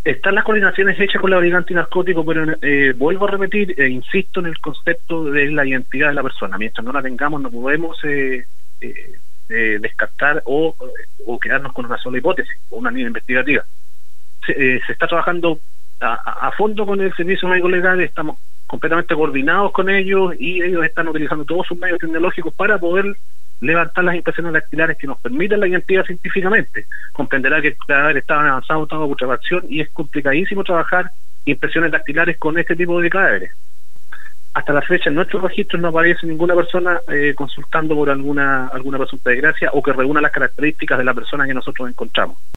Están las coordinaciones hechas con la Brigada Antinarcótico, pero vuelvo a repetir, insisto en el concepto de la identidad de la persona. Mientras no la tengamos, no podemos descartar o quedarnos con una sola hipótesis o una línea investigativa. Se está trabajando a fondo con el Servicio Médico Legal, estamos completamente coordinados con ellos y ellos están utilizando todos sus medios tecnológicos para poder levantar las impresiones dactilares que nos permitan la identidad científicamente. Comprenderá que el cadáver está en avanzado estado de putrefacción y es complicadísimo trabajar impresiones dactilares con este tipo de cadáveres. Hasta la fecha en nuestros registros no aparece ninguna persona consultando por alguna presunta desgracia o que reúna las características de la persona que nosotros encontramos.